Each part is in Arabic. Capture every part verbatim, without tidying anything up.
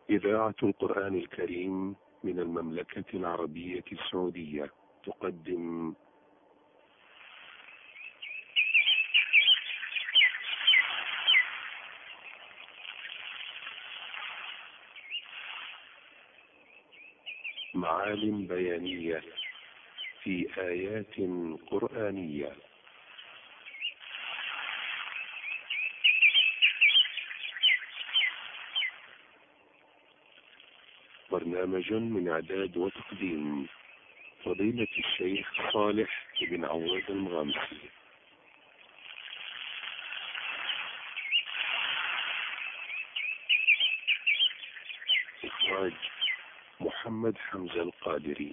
إذاعة القرآن الكريم من المملكة العربية السعودية تقدم معالم بيانية في آيات قرآنية. برنامج من إعداد وتقديم فضيلة الشيخ صالح بن عواد المغامسي. إخراج محمد حمزة القادري.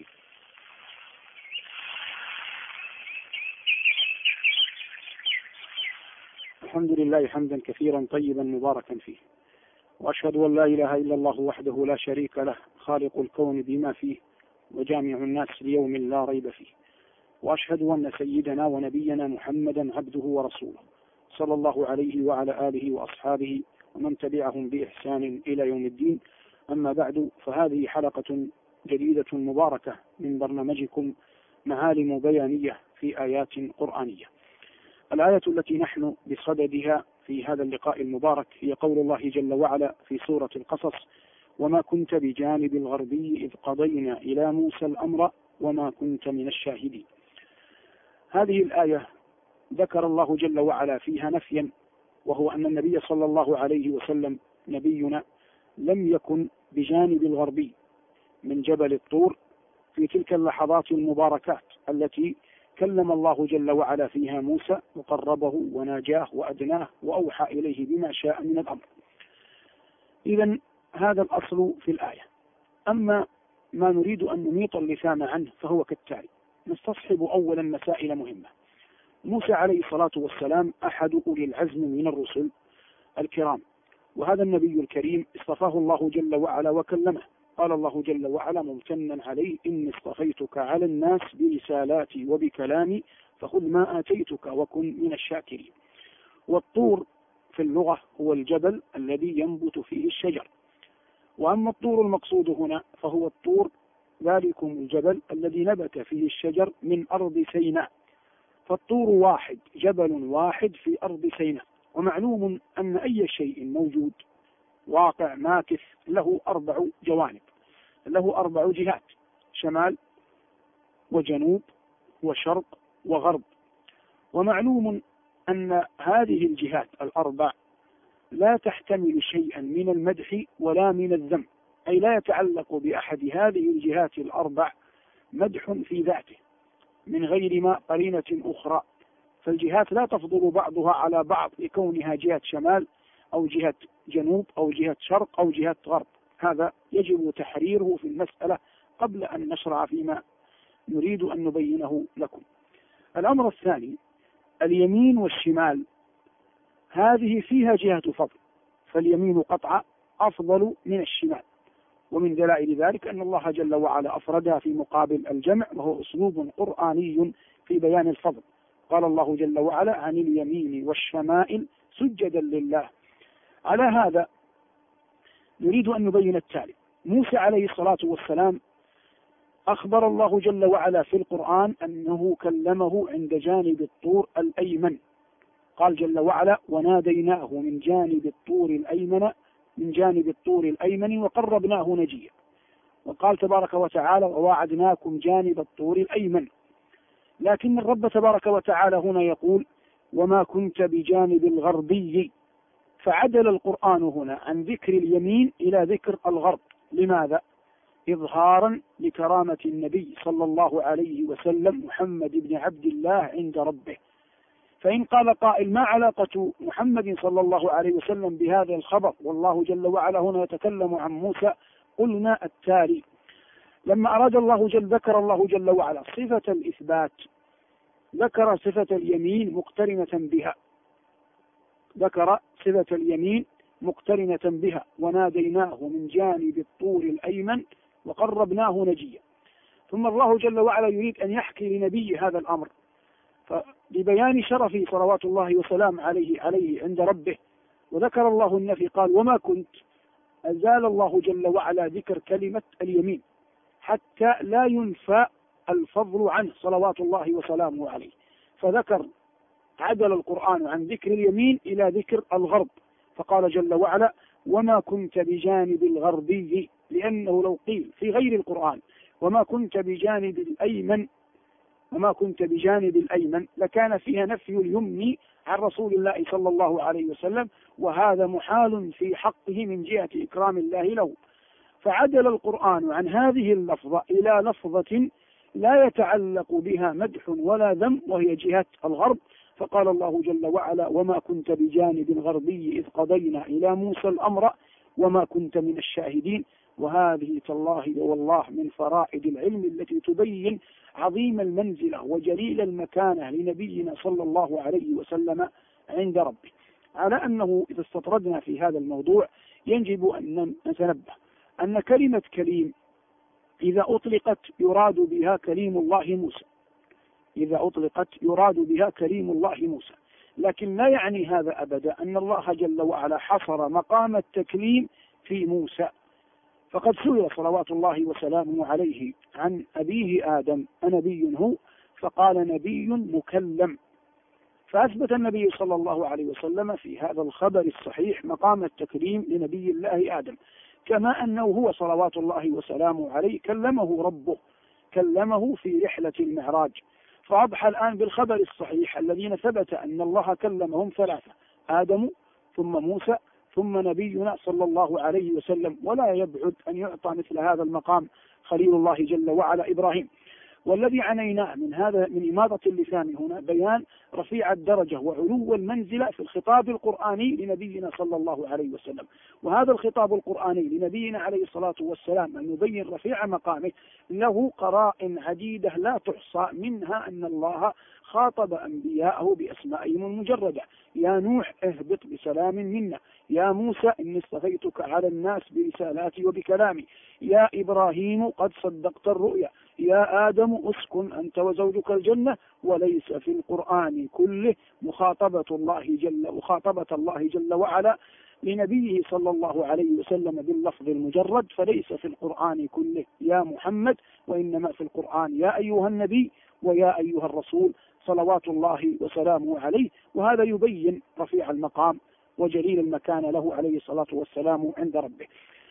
الحمد لله حمدا كثيرا طيبا مباركا فيه، وأشهد أن لا إله إلا الله وحده لا شريك له خالق الكون بما فيه وجامع الناس ليوم لا ريب فيه، وأشهد أن سيدنا ونبينا محمدا عبده ورسوله صلى الله عليه وعلى آله وأصحابه ومن تبعهم بإحسان إلى يوم الدين. أما بعد، فهذه حلقة جديدة مباركة من برنامجكم معالم بيانية في آيات قرآنية. الآية التي نحن بصددها في هذا اللقاء المبارك هي قول الله جل وعلا في سورة القصص: وما كنت بجانب الغربي إذ قضينا إلى موسى الأمر وما كنت من الشاهدين. هذه الآية ذكر الله جل وعلا فيها نفيا، وهو أن النبي صلى الله عليه وسلم نبينا لم يكن بجانب الغربي من جبل الطور في تلك اللحظات المباركات التي كلم الله جل وعلا فيها موسى وقربه وناجاه وأدناه وأوحى إليه بما شاء من الأمر. إذن هذا الأصل في الآية. أما ما نريد أن نميط اللسان عنه فهو كالتالي: نستصحب أولا مسائل مهمة. موسى عليه الصلاة والسلام أحد أولي العزم من الرسل الكرام، وهذا النبي الكريم اصطفاه الله جل وعلا وكلمه. قال الله جل وعلا ممتنا عليه: إني اصطفيتك على الناس برسالاتي وبكلامي فخذ ما آتيتك وكن من الشاكرين. والطور في اللغة هو الجبل الذي ينبت فيه الشجر، وأما الطور المقصود هنا فهو الطور ذلكم الجبل الذي نبت فيه الشجر من أرض سيناء. فالطور واحد، جبل واحد في أرض سيناء. ومعلوم أن أي شيء موجود واقع ماكث له أربع جوانب، له أربع جهات: شمال وجنوب وشرق وغرب. ومعلوم أن هذه الجهات الأربع لا تحتمل شيئا من المدح ولا من الذم، أي لا يتعلق بأحد هذه الجهات الأربع مدح في ذاته من غير ما قرينة أخرى. فالجهات لا تفضل بعضها على بعض لكونها جهة شمال أو جهة جنوب أو جهة شرق أو جهة غرب. هذا يجب تحريره في المسألة قبل أن نشرع فيما نريد أن نبينه لكم. الأمر الثاني: اليمين والشمال هذه فيها جهة فضل، فاليمين قطعا أفضل من الشمال، ومن دلائل ذلك أن الله جل وعلا أفردها في مقابل الجمع، وهو أسلوب قرآني في بيان الفضل. قال الله جل وعلا: عن اليمين والشمائل سجدا لله. على هذا نريد أن نبين التالي: موسى عليه الصلاة والسلام أخبر الله جل وعلا في القرآن أنه كلمه عند جانب الطور الأيمن. قال جل وعلا: وناديناه من جانب الطور الأيمن من جانب الطور الأيمن وقربناه نجيا. وقال تبارك وتعالى: وواعدناكم جانب الطور الأيمن. لكن الرب تبارك وتعالى هنا يقول: وما كنت بجانب الغربي، فعدل القرآن هنا عن ذكر اليمين إلى ذكر الغرب. لماذا؟ إظهارا لكرامة النبي صلى الله عليه وسلم محمد بن عبد الله عند ربه. فإن قال قائل: ما علاقة محمد صلى الله عليه وسلم بهذا الخبر والله جل وعلا هنا يتكلم عن موسى؟ قلنا التالي: لما أراد الله جل ذكر الله جل وعلا صفة الإثبات ذكر صفة اليمين مقترنة بها، ذكر صفة اليمين مقترنة بها: وناديناه من جانب الطور الأيمن وقربناه نجيا. ثم الله جل وعلا يريد أن يحكي لنبي هذا الأمر، فلبيان شرفه صلوات الله وسلام عليه عليه عند ربه، وذكر الله النفي قال: وما كنت أزال الله جل وعلا ذكر كلمة اليمين حتى لا ينفى الفضل عنه صلوات الله وسلامه عليه، فذكر عدل القرآن عن ذكر اليمين إلى ذكر الغرب، فقال جل وعلا وما كنت بجانب الغربي، لأنه لو قيل في غير القرآن وما كنت بجانب الأيمن وما كنت بجانب الأيمن لكان فيها نفي اليمن عن رسول الله صلى الله عليه وسلم، وهذا محال في حقه من جهة إكرام الله له، فعدل القرآن عن هذه اللفظة إلى لفظة لا يتعلق بها مدح ولا ذم وهي جهة الغرب، فقال الله جل وعلا وما كنت بجانب الغربي إذ قضينا إلى موسى الأمر وما كنت من الشاهدين. وهذه تالله والله من فرائد العلم التي تبين عظيم المنزلة وجليل المكانة لنبينا صلى الله عليه وسلم عند ربه. على أنه إذا استطردنا في هذا الموضوع يجب أن نتنبه أن كلمة كليم إذا أطلقت يراد بها كليم الله موسى، إذا أطلقت يراد بها كليم الله موسى، لكن لا يعني هذا أبدا أن الله جل وعلا حصر مقام التكليم في موسى، فقد سئل صلوات الله وسلامه عليه عن أبيه آدم أنبي هو؟ فقال نبي مكلم، فأثبت النبي صلى الله عليه وسلم في هذا الخبر الصحيح مقام التكليم لنبي الله آدم، كما أنه هو صلوات الله وسلامه عليه كلمه ربه، كلمه في رحلة المعراج. فأضحى الآن بالخبر الصحيح الذين ثبت أن الله كلمهم ثلاثة: آدم ثم موسى ثم نبينا صلى الله عليه وسلم، ولا يبعد أن يعطى مثل هذا المقام خليل الله جل وعلا إبراهيم. والذي عنيناه من هذا من إماضة اللسان هنا بيان رفيع الدرجة وعلو المنزلة في الخطاب القرآني لنبينا صلى الله عليه وسلم، وهذا الخطاب القرآني لنبينا عليه الصلاة والسلام أن يبين رفيع مقامه له قرائن عديدة لا تحصى، منها أن الله خاطب أنبياءه بأسمائهم المجردة: يا نوح اهبط بسلام منا، يا موسى إني اصطفيتك على الناس برسالاتي وبكلامي، يا إبراهيم قد صدقت الرؤيا، يا آدم اسكن أنت وزوجك الجنة. وليس في القرآن كله مخاطبة الله جل مخاطبة الله جل وعلا لنبيه صلى الله عليه وسلم باللفظ المجرد، فليس في القرآن كله يا محمد، وإنما في القرآن يا أيها النبي ويا أيها الرسول صلوات الله وسلامه عليه. وهذا يبين رفيع المقام وجليل المكان له عليه الصلاة والسلام عند ربه.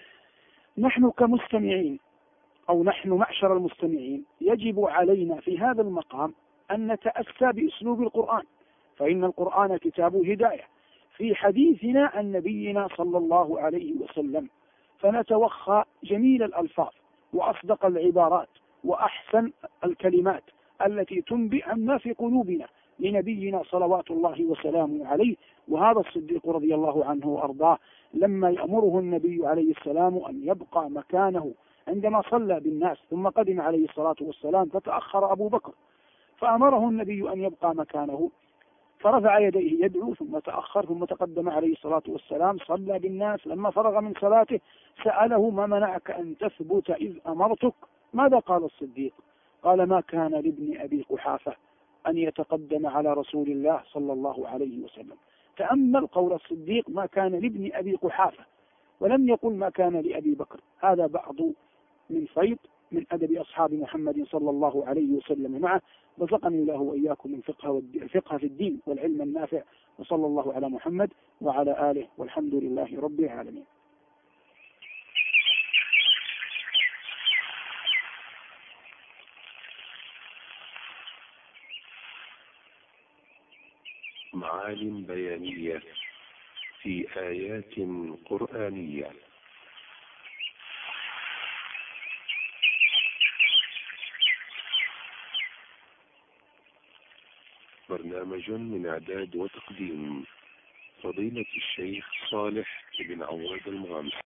نحن كمستمعين أو نحن معشر المستمعين يجب علينا في هذا المقام أن نتأسى بأسلوب القرآن، فإن القرآن كتاب هداية، في حديثنا عن نبينا صلى الله عليه وسلم فنتوخى جميل الألفاظ وأصدق العبارات وأحسن الكلمات التي تنبئ عما في قلوبنا لنبينا صلوات الله وسلامه عليه. وهذا الصديق رضي الله عنه وأرضاه لما يأمره النبي عليه السلام أن يبقى مكانه عندما صلى بالناس ثم قدم عليه الصلاة والسلام فتأخر أبو بكر، فأمره النبي أن يبقى مكانه، فرفع يديه يدعو ثم تأخر ثم تقدم عليه الصلاة والسلام صلى بالناس. لما فرغ من صلاته سأله: ما منعك أن تثبت إذ أمرتك؟ ماذا قال الصديق؟ قال: ما كان لابن أبي قحافة أن يتقدم على رسول الله صلى الله عليه وسلم. تأمل قول الصديق: ما كان لابن أبي قحافة، ولم يقل ما كان لأبي بكر. هذا بعض من فيض من أدب أصحاب محمد صلى الله عليه وسلم معه، رزقني الله وإياكم الفقه الفقه في الدين والعلم النافع، وصلى الله على محمد وعلى آله والحمد لله رب العالمين. معالم بيانية في آيات قرآنية. برنامج من إعداد وتقديم فضيلة الشيخ صالح بن عواد المغامسي.